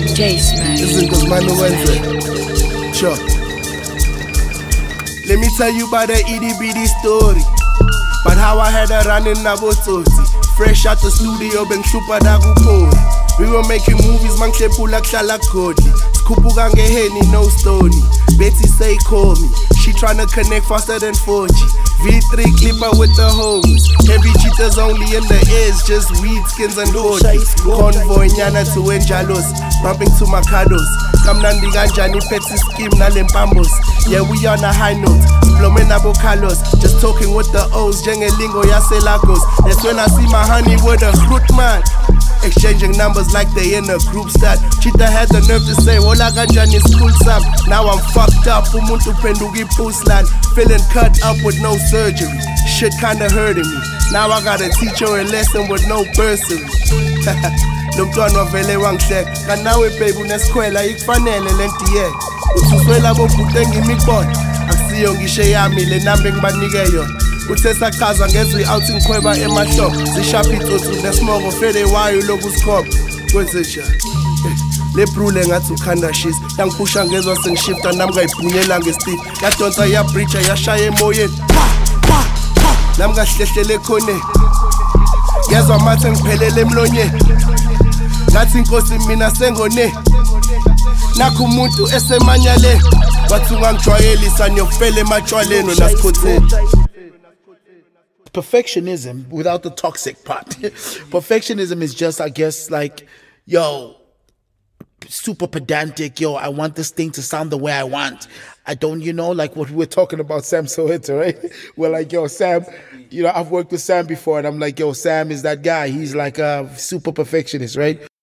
Jace, man. Izinto zimane wenze. Sure. Let me tell you about the itty bitty story. But how I had a run in Nabototi. Fresh out the studio, bengihlupha nakukhona. We were making movies, mangihlephula kuhlala kodli. Sikhuphuka ngeheni, no stony. Betty say call me. She tryna connect faster than 4G. V3 clipper with the homies. Heavy cheaters only in the ears, just weed skins and body. Convoy nyana to enjalos, bumping to Macados. Kamnandi ganjani petty scheme nalempambos. Yeah, we on a high note. Splomena bocalos, just talking with the O's. Jengelingo yase Lagos. That's when I see my honey with a fruit man. Exchanging numbers like they in a group stat. Cheetah had the nerve to say, Ola ganjani school sam. Now I'm fucked up, umuntu pendugi puslan. Feeling cut up with no surgery. Shit kinda hurting me. Now I gotta teach her a lesson with no bursary. Lomntwana vele wangihleka. Kanawe baby uneskhwela ikufanele lentiye. Uthuswela bobhuti engimibona. Akusiyo ngisho yami le number engibanike yona. Uthe sachaza ngezwe out ngikhweba emahlobo. Zishapha itsotsi nesimoko fede wayo lokusikhopha. Kwenze njani? Le brule ngathi ukhanda shisa. Yangiphusha ngezwe sengishifta nami ngayibhunyela ngestick. Yadonsa yabreacher yashaya emoyeni. Nami ngahlehlele khone. Yazwa amathe ngiphelele emlonyeni. Ngathi inkosi mina sengone. Nakho umuntu esemanyale. Wathi ungangijwayelisa niyofela ematshwaleni nasikhotheni. Perfectionism without the toxic part. Perfectionism is just, I guess, like, yo, super pedantic. Yo, I want this thing to sound the way I want. I don't, like what we were talking about Sam Soweto, right? We're like, yo, Sam, I've worked with Sam before, and I'm like, yo, Sam is that guy. He's like a super perfectionist, right?